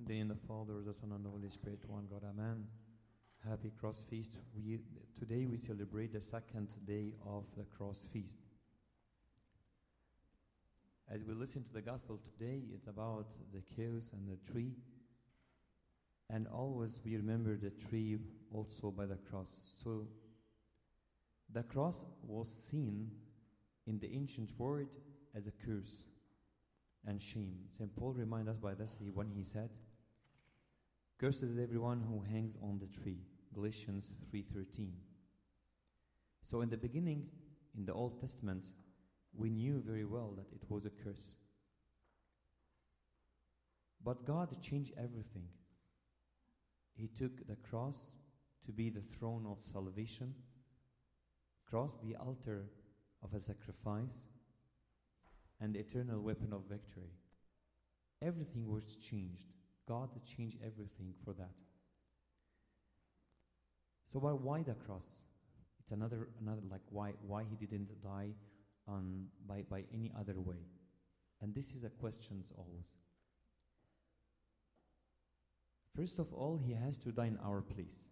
the name of the Father, the Son, and the Holy Spirit, one God, Amen. Happy Cross Feast. Today we celebrate the second day of the Cross Feast. As we listen to the Gospel today, it's about Zacchaeus and the tree. And always we remember the tree also by the cross. So the cross was seen in the ancient world as a curse and shame. St. Paul reminds us by this when he said, "Cursed is everyone who hangs on the tree." Galatians 3:13. So in the beginning, in the Old Testament, we knew very well that it was a curse. But God changed everything. He took the cross to be the throne of salvation, cross the altar of a sacrifice, and the eternal weapon of victory. Everything was changed. God changed everything for that. So why the cross? It's another like why he didn't die by any other way. And this is a question always. First of all, he has to die in our place.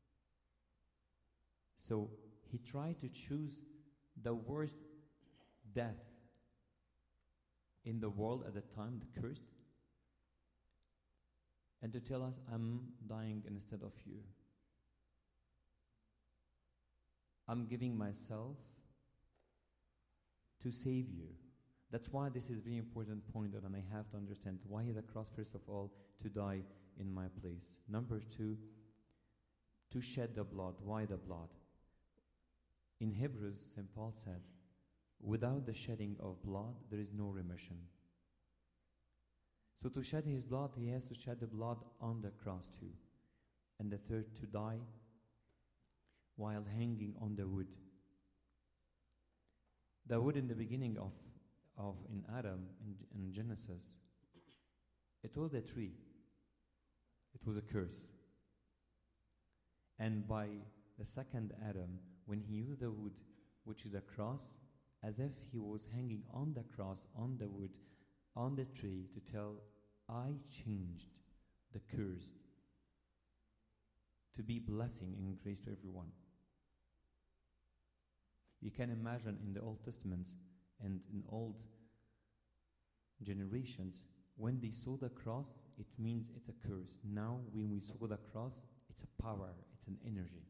So he tried to choose the worst death in the world at the time, the cursed, and to tell us, I'm dying instead of you. I'm giving myself to save you. That's why this is a very important point, and I have to understand why the cross, first of all, to die in my place. Number two, to shed the blood. Why the blood? In Hebrews, St. Paul said, without the shedding of blood, there is no remission. So to shed his blood, he has to shed the blood on the cross too. And the third, to die while hanging on the wood. The wood in the beginning of in Adam, in Genesis, it was a tree. It was a curse. And by the second Adam, when he used the wood, which is a cross, as if he was hanging on the cross, on the wood, on the tree, to tell, I changed the curse to be blessing and grace to everyone. You can imagine in the Old Testament and in old generations, when they saw the cross, it means it's a curse. Now, when we saw the cross, it's a power, it's an energy.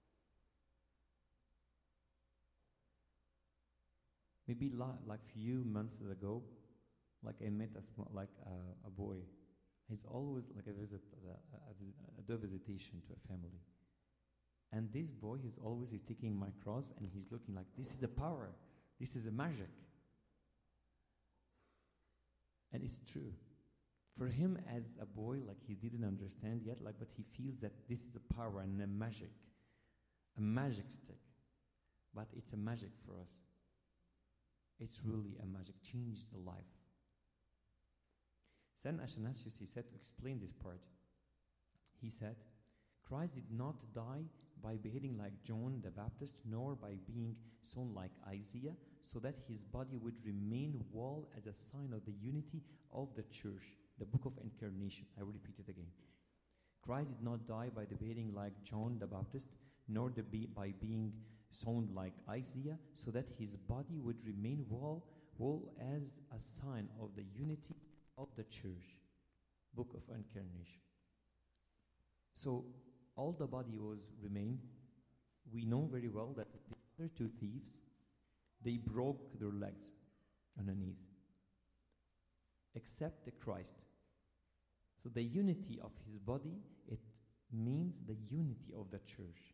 Maybe like few months ago, like I met a boy. He's always like a visitation to a family. And this boy is always taking my cross and he's looking like, this is the power. This is a magic. And it's true. For him as a boy, like he didn't understand yet, but he feels that this is a power and a magic stick. But it's a magic for us. It's really a magic, changed the life. Saint Athanasius, he said, to explain this part, he said, Christ did not die by behaving like John the Baptist, nor by being sown like Isaiah, so that his body would remain whole as a sign of the unity of the church. The book of Incarnation. I will repeat it again. Christ did not die by behaving like John the Baptist, nor by being sown like Isaiah, so that his body would remain whole as a sign of the unity of the church. Book of Incarnation. So all the body was remained. We know very well that the other two thieves, they broke their legs on their knees, except the Christ. So the unity of his body, it means the unity of the church.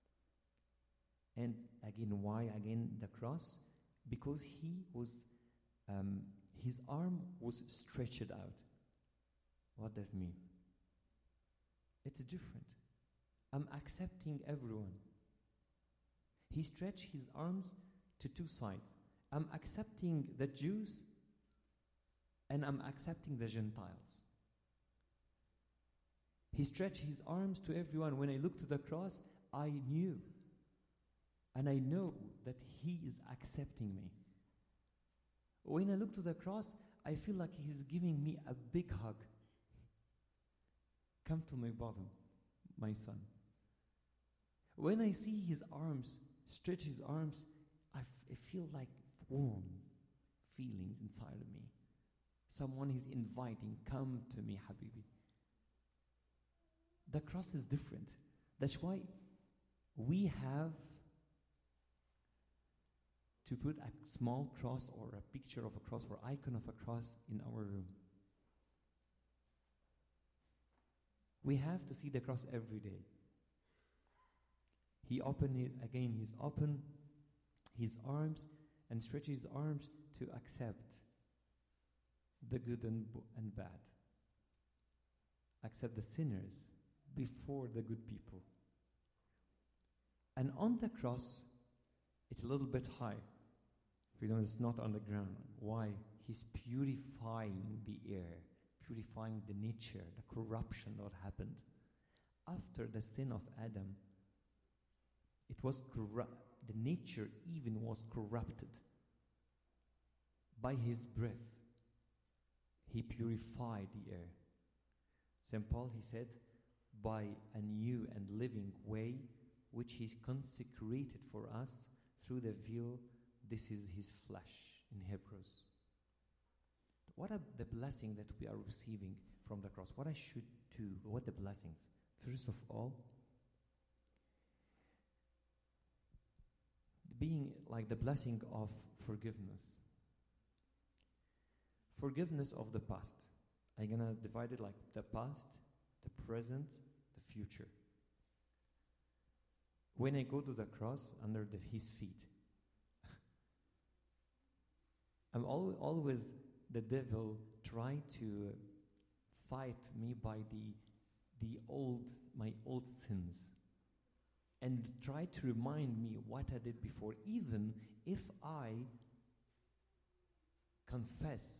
And again, why again the cross? Because he was, his arm was stretched out. What does that mean? It's different. I'm accepting everyone. He stretched his arms to two sides. I'm accepting the Jews and I'm accepting the Gentiles. He stretched his arms to everyone. When I looked to the cross, I knew and I know that he is accepting me. When I look to the cross, I feel like he's giving me a big hug. come to my bosom, my son. When I see his arms, stretch his arms, I feel like warm feelings inside of me. Someone is inviting, come to me, Habibi. The cross is different. That's why we have to put a small cross or a picture of a cross or icon of a cross in our room. We have to see the cross every day. He opened it again. He's opened his arms and stretched his arms to accept the good and bad. Accept the sinners before the good people. And on the cross, it's a little bit high. For example, it's not on the ground. Why? He's purifying the air, purifying the nature, the corruption that happened. After the sin of Adam, it was corrupt. The nature even was corrupted. By his breath, he purified the air. St. Paul, he said, by a new and living way, which he consecrated for us through the veil, this is his flesh in Hebrews. What are the blessing that we are receiving from the cross? What I should do? What the blessings? First of all, being like the blessing of forgiveness. Forgiveness of the past. I'm going to divide it like the past, the present, the future. When I go to the cross under his feet, I'm always, the devil try to fight me by my old sins and try to remind me what I did before, even if I confess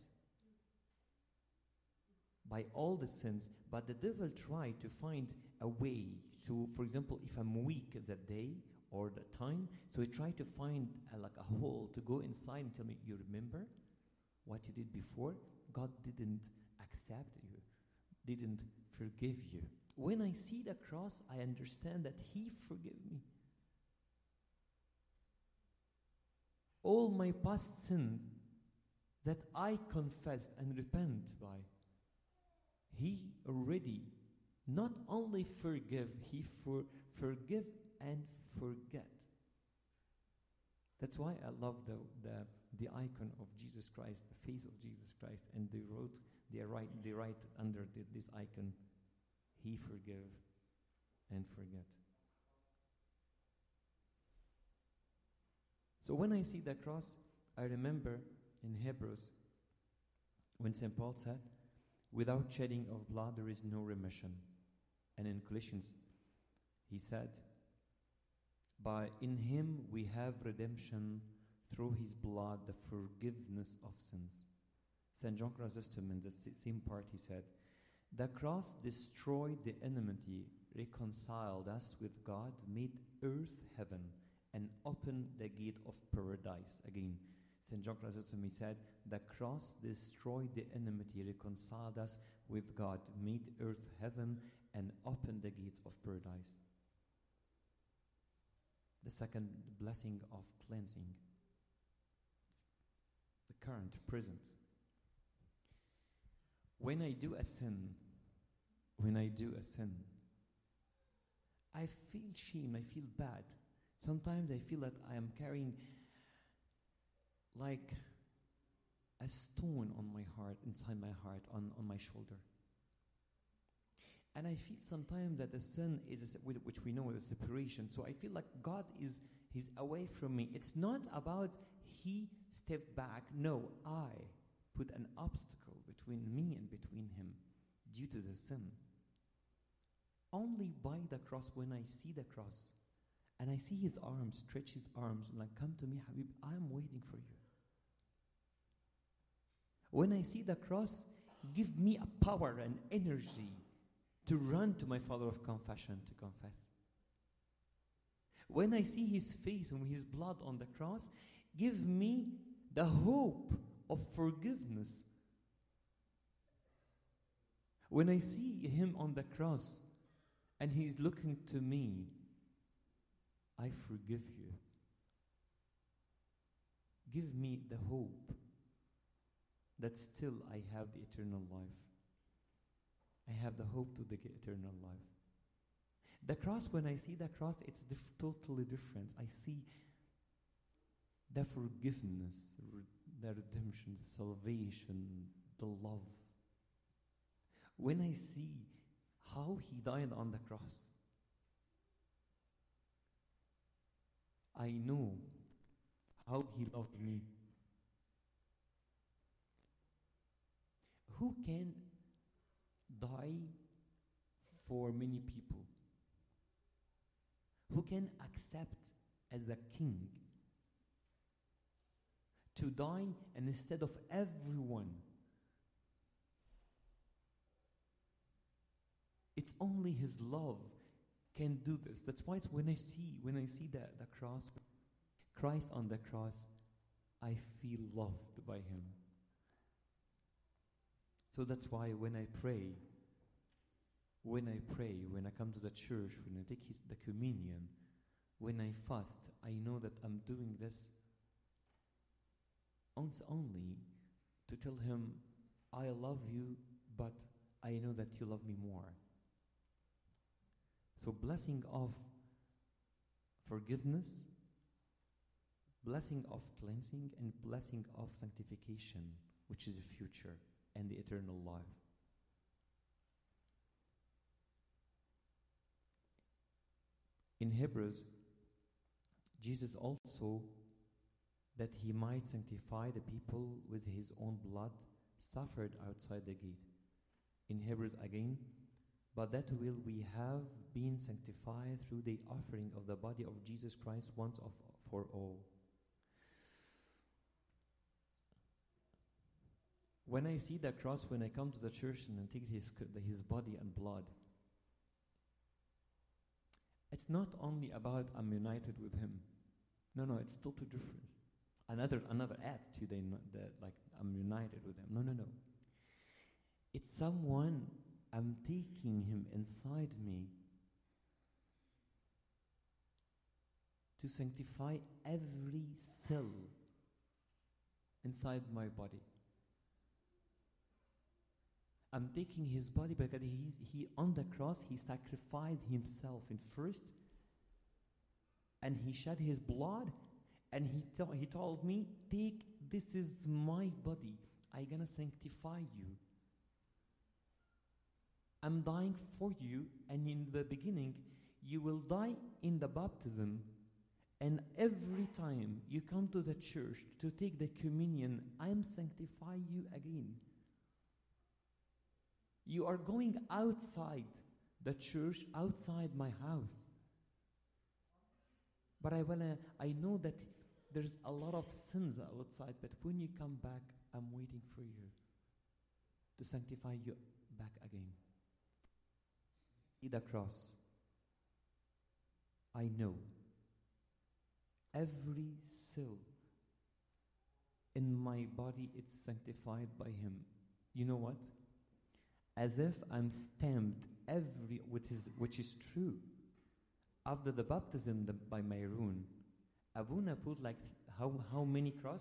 by all the sins. But the devil try to find a way to, for example, if I'm weak that day or the time, so he try to find like a hole to go inside and tell me, you remember what you did before? God didn't accept you, didn't forgive you. When I see the cross, I understand that he forgave me. All my past sins that I confessed and repent by, he already not only forgive, he forgive and forget. That's why I love the icon of Jesus Christ, the face of Jesus Christ, and they write under this icon, he forgive and forget. So when I see the cross, I remember in Hebrews when St. Paul said, without shedding of blood there is no remission. And in Colossians he said, in him we have redemption through his blood, the forgiveness of sins. St. John Chrysostom, in the same part, he said, the cross destroyed the enmity, reconciled us with God, made earth heaven, and opened the gate of paradise. Again, St. John Chrysostom, he said, the cross destroyed the enmity, reconciled us with God, made earth heaven, and opened the gates of paradise. The second blessing of cleansing. The current, present. When I do a sin, I feel shame, I feel bad. Sometimes I feel that I am carrying like a stone on my heart, inside my heart, on my shoulder. And I feel sometimes that the sin is, which we know is separation. So I feel like God he's away from me. It's not about he stepped back. No, I put an obstacle between me and between him due to the sin. Only by the cross, when I see the cross, and I see his arms, stretch his arms, and like, come to me, Habib, I'm waiting for you. When I see the cross, give me a power and energy to run to my Father of confession to confess. When I see his face and his blood on the cross, give me the hope of forgiveness. When I see him on the cross and he's looking to me, I forgive you. Give me the hope that still I have the eternal life. I have the hope to the eternal life. The cross, when I see the cross, it's totally different. I see the forgiveness, the redemption, salvation, the love. When I see how he died on the cross, I know how he loved me. Who can die for many people? Who can accept as a king to die and instead of everyone? It's only his love can do this. That's why it's when I see the cross, Christ on the cross, I feel loved by him. So that's why when I pray, when I come to the church, when I take the communion, when I fast, I know that I'm doing this only to tell him, I love you, but I know that you love me more. So blessing of forgiveness, blessing of cleansing, and blessing of sanctification, which is the future and the eternal life. In Hebrews, Jesus also, that he might sanctify the people with his own blood, suffered outside the gate. In Hebrews again, but that will we have been sanctified through the offering of the body of Jesus Christ once for all. When I see the cross, when I come to the church and I take his body and blood, it's not only about I'm united with him. No, it's totally different. Another attitude, like I'm united with him. No. It's someone, I'm taking him inside me to sanctify every cell inside my body. I'm taking his body because he on the cross, he sacrificed himself in first, and he shed his blood, and he told me, this is my body. I'm gonna sanctify you. I'm dying for you, and in the beginning, you will die in the baptism, and every time you come to the church to take the communion, I'm sanctifying you again. You are going outside the church, outside my house. But I know that there's a lot of sins outside, but when you come back, I'm waiting for you to sanctify you back again. See the cross. I know every cell in my body is sanctified by him. You know what? As if I'm stamped which is true. After the baptism by Maroon, Abuna put like how many cross?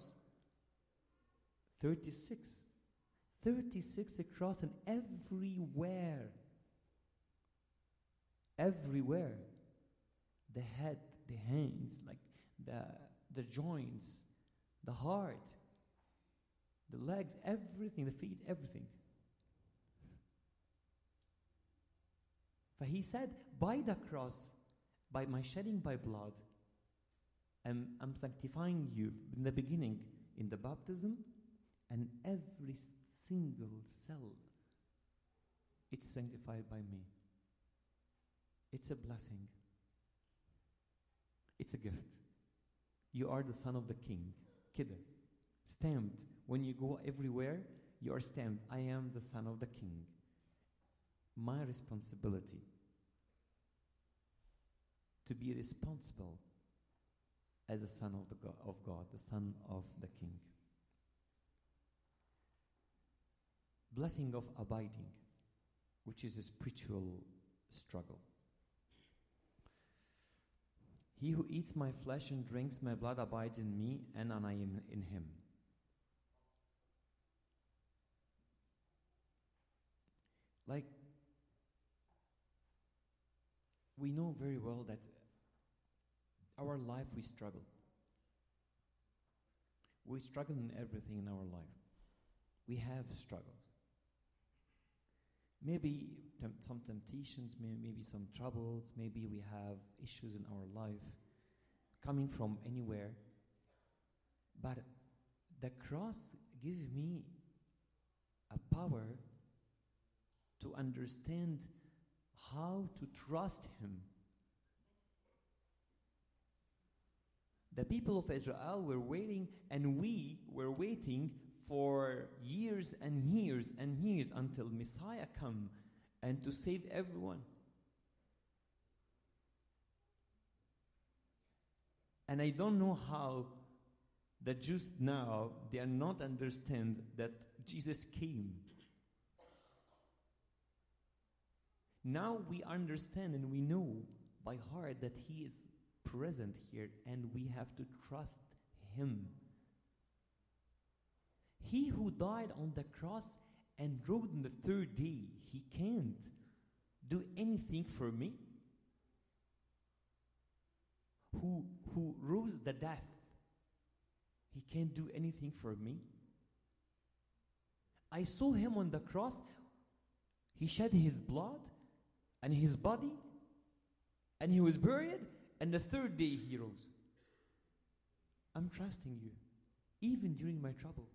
36. 36 across, and everywhere. The head, the hands, like the joints, the heart, the legs, everything, the feet, everything. For he said, by the cross, by my shedding by blood, I'm sanctifying you in the beginning, in the baptism, and every single cell, it's sanctified by me. It's a blessing. It's a gift. You are the son of the king. Kida. Stamped. When you go everywhere, you are stamped. I am the son of the king. My responsibility to be responsible as a son of God, the son of the king. Blessing of abiding. which is a spiritual struggle. He who eats my flesh and drinks my blood abides in me, and I am in him. Like, we know very well that our life we struggle. We struggle in everything in our life. We have struggles. Maybe some temptations, maybe some troubles, maybe we have issues in our life coming from anywhere. But the cross gives me a power to understand how to trust Him. The people of Israel were waiting, and we were waiting for years and years and years until Messiah come and to save everyone. And I don't know how the Jews now, they are not understand that Jesus came. Now we understand and we know by heart that He is present here, and we have to trust Him. He who died on the cross and rose on the third day, He can't do anything for me. Who rose the death, He can't do anything for me. I saw Him on the cross. He shed His blood and His body, and He was buried, and the third day He rose. I'm trusting you, even during my trouble.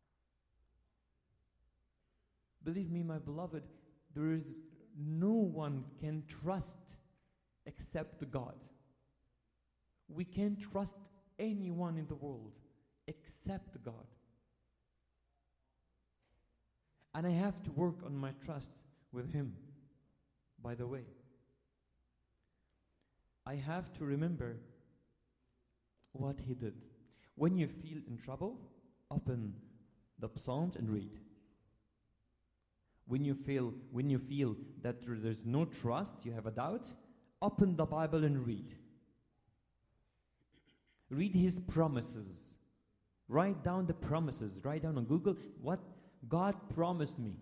Believe me, my beloved, there is no one can trust except God. We can't trust anyone in the world except God. And I have to work on my trust with Him. By the way, I have to remember what He did. When you feel in trouble, open the Psalms and read. When you feel that there's no trust, you have a doubt, open the Bible and read. Read His promises. Write down the promises. Write down on Google what God promised me.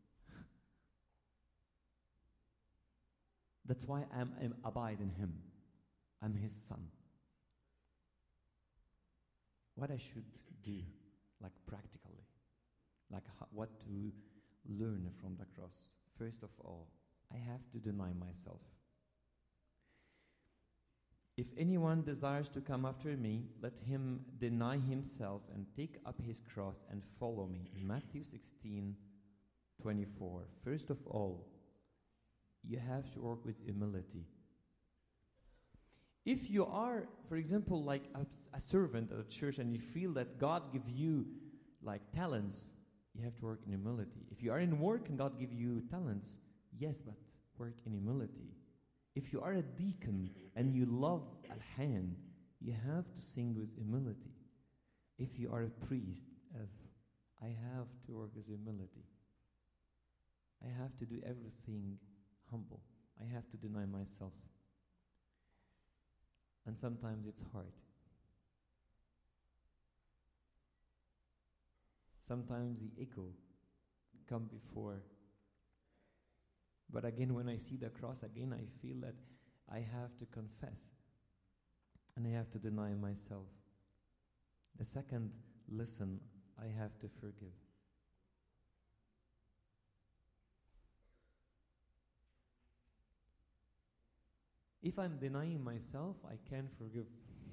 That's why I abide in Him. I'm His son. What I should do, like practically, like what to learn from the cross. First of all, I have to deny myself. If anyone desires to come after me, let him deny himself and take up his cross and follow me. In Matthew 16:24. First of all, you have to work with humility. If you are, for example, like a servant at a church and you feel that God gives you like talents, you have to work in humility. If you are in work and God gives you talents, yes, but work in humility. If you are a deacon and you love Al-Han, you have to sing with humility. If you are a priest, I have to work with humility. I have to do everything humble. I have to deny myself. And sometimes it's hard. Sometimes the ego come before. But again, when I see the cross again, I feel that I have to confess. And I have to deny myself. The second lesson, I have to forgive. If I'm denying myself, I can forgive.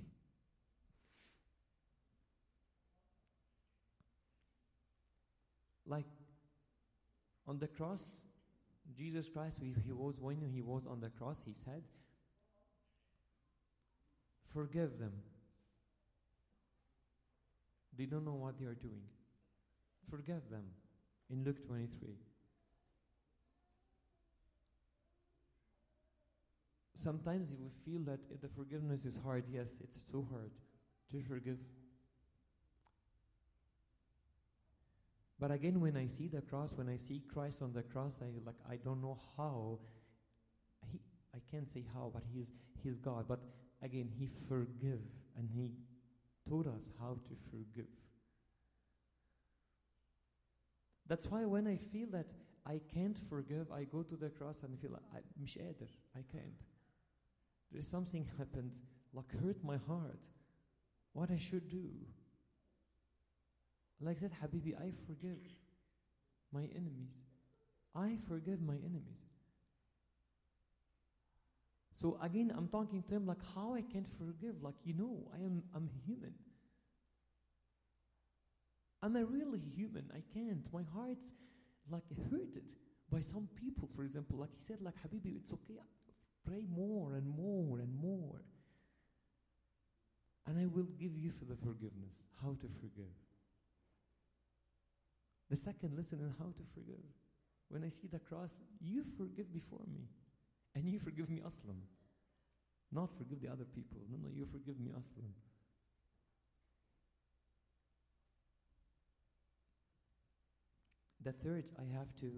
Like on the cross, Jesus Christ, when he was on the cross, He said, forgive them. They don't know what they are doing. Forgive them. In Luke 23. Sometimes we feel that the forgiveness is hard. Yes, it's so hard to forgive. But again, when I see the cross, when I see Christ on the cross, I don't know how. I can't say how, but he's God. But again, he forgive, and he taught us how to forgive. That's why when I feel that I can't forgive, I go to the cross and feel like مش قادر, I can't. There is something happened, like hurt my heart. What I should do? Like that, Habibi, I forgive my enemies. I forgive my enemies. So again, I'm talking to him like how I can forgive. Like, I'm human. I'm a really human. I can't. My heart's like hurted by some people, for example. Like he said, like, Habibi, it's okay. Pray more and more and more. And I will give you for the forgiveness, how to forgive. The second lesson is how to forgive. When I see the cross, you forgive before me. And you forgive me aslan. Not forgive the other people. No, you forgive me aslan. The third, I have to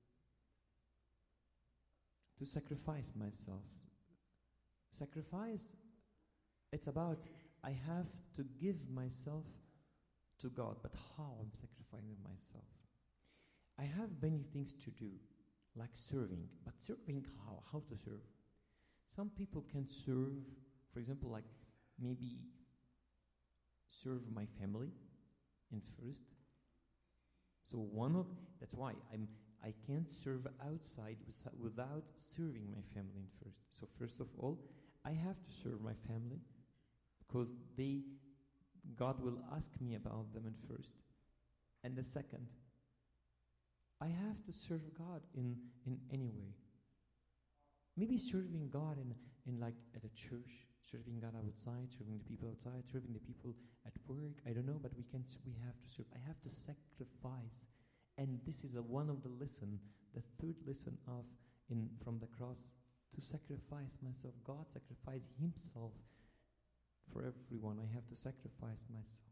sacrifice myself. Sacrifice, it's about I have to give myself to God. But how I'm sacrificing myself? I have many things to do, like serving. But serving how? How to serve? Some people can serve, for example, like maybe serve my family in first. So that's why I can't serve outside without serving my family in first. So first of all, I have to serve my family because God will ask me about them in first. And the second, I have to serve God in any way. Maybe serving God in like at a church, serving God outside, serving the people outside, serving the people at work. I don't know, but we have to serve. I have to sacrifice, and this is one of the lesson, the third lesson from the cross, to sacrifice myself. God sacrificed Himself for everyone. I have to sacrifice myself.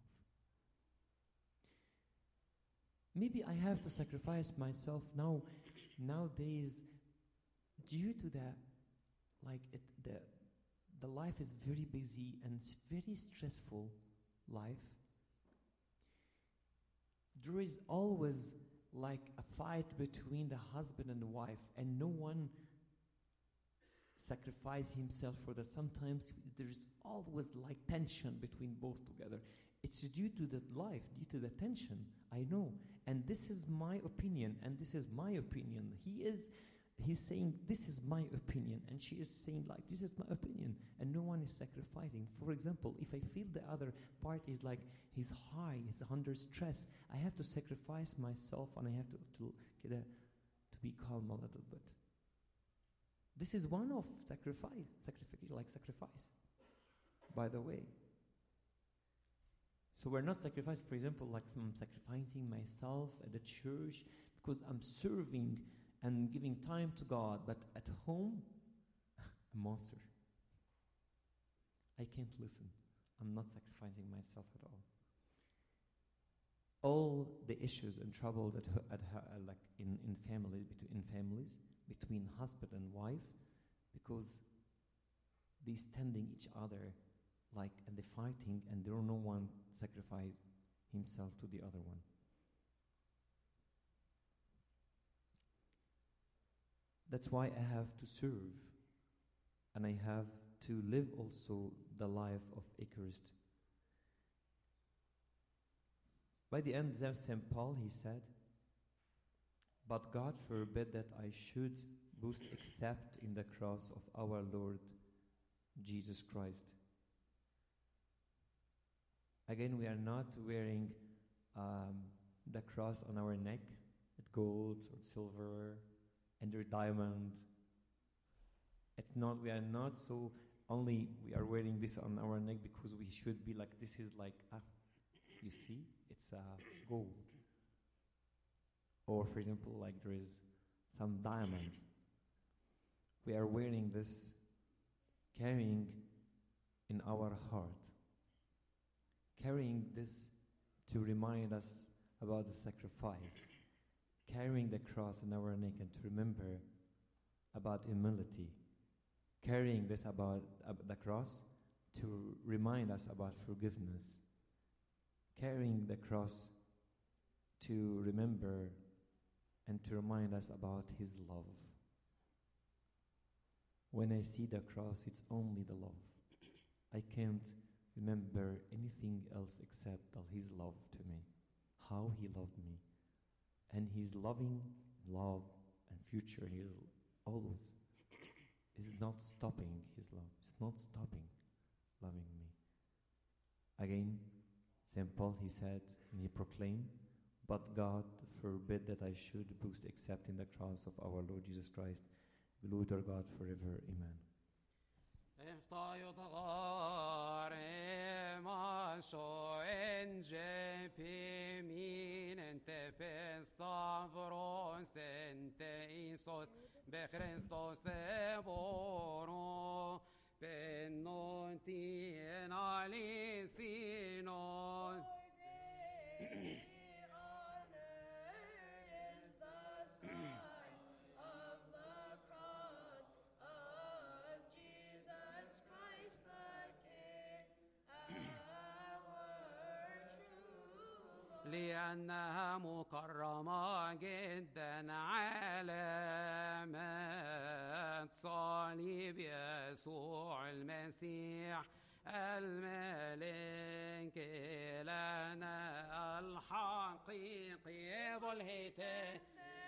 Maybe I have to sacrifice myself nowadays due to the life is very busy and it's very stressful life. There is always like a fight between the husband and the wife, and no one sacrifice himself for that. Sometimes there is always like tension between both together. It's due to the life, due to the tension, I know. And this is my opinion, and this is my opinion. He's saying, this is my opinion, and she is saying, like, this is my opinion, and no one is sacrificing. For example, if I feel the other part is like, he's high, he's under stress, I have to sacrifice myself, and I have to be calm a little bit. This is one of sacrifice, by the way. So we're not sacrificing, for example, like I'm sacrificing myself at the church because I'm serving and giving time to God, but at home, a monster. I can't listen. I'm not sacrificing myself at all. All the issues and trouble that like in families, between husband and wife, because they standing each other, like, and they're fighting, and there are no one sacrifice himself to the other one. That's why I have to serve, and I have to live also the life of Eucharist. By the end of St. Paul, he said, "But God forbid that I should boast except in the cross of our Lord Jesus Christ." Again, we are not wearing the cross on our neck with gold or silver and their diamond. We are not so only we are wearing this on our neck because we should be like, this is like, you see, it's gold. Or for example, like there is some diamond. We are wearing this, carrying in our heart. Carrying this to remind us about the sacrifice, carrying the cross in our neck, and to remember about humility, carrying this about the cross to remind us about forgiveness, carrying the cross to remember and to remind us about His love. When I see the cross, it's only the love. I can't remember anything else except His love to me, how He loved me, and His loving love and future. He is always is not stopping His love. It's not stopping loving me. Again, St. Paul, he said, and he proclaimed, "But God forbid that I should boast except in the cross of our Lord Jesus Christ. Glory to God forever. Amen." لأنها مكرمة جدا علامة صليب يسوع المسيح الملك لنا الحقيقي ذو الهتاف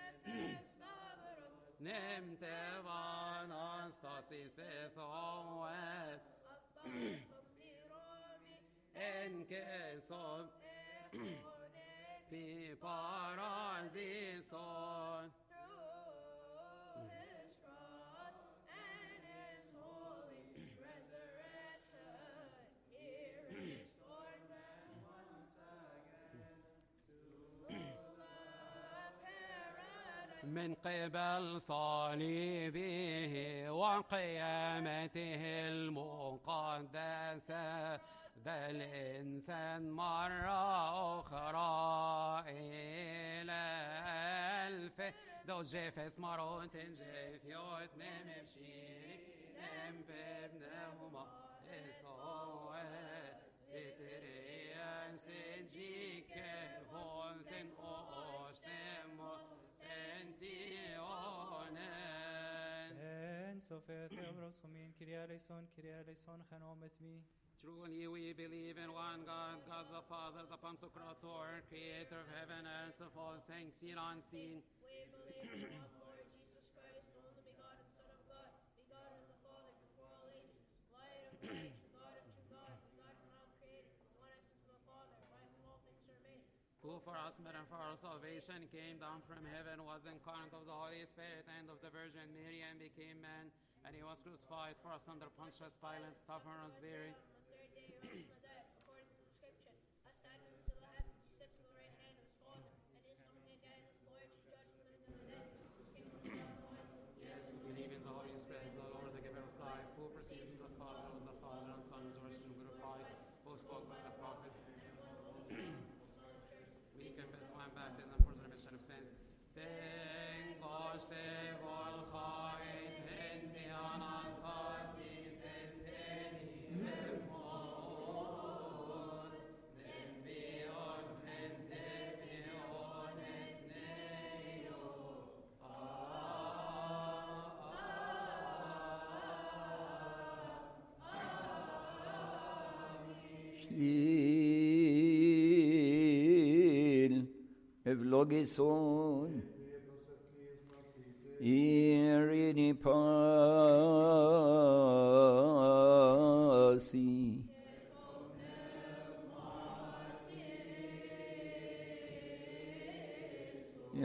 نمت ونستسيس ثواب انكسب في باراديسون through His cross and His holy resurrection, He restored man once again to the paradise. من قبل صليبه وقيامته المقدسة ذا الإنسان مرة أخرى إلى دو جيفس مرون تنجيف يوت نمشي نمبرنهما إثوه تتريان سجيك فولتن أوشتموت أنتي أونن En Sofia Theobros Homin Kyrie eleison Chanometh me. Truly we believe in one God, God the Father, the Pantocrator, creator of heaven and earth, of all things seen and unseen. We believe in one Lord Jesus Christ, the only begotten Son of God, begotten of the Father before all ages, light of light, true God of true God, begotten and uncreated, one essence of the Father, by whom all things are made. Who for us men and for our salvation came down from heaven, was incarnate of the Holy Spirit and of the Virgin Mary, and became man, and he was crucified for us under Pontius Pilate, suffered and was buried. On the third day he rose from the dead, according to the Scriptures, ascended into the heavens, he sits at the right hand of his Father, and is coming again with glory to judge the living and the dead. His kingdom is not knowing. Yes, we believe in the Holy Spirit, the Lord, the giver of life, who proceeds from the Father, was the Father and Son, is worshipped and glorified, who spoke by the prophets. We confess one baptism for the remission of sins. Tengoste volchait enti anastasis enteni memon nembion entebion et neo Shliil evlogison irini pasi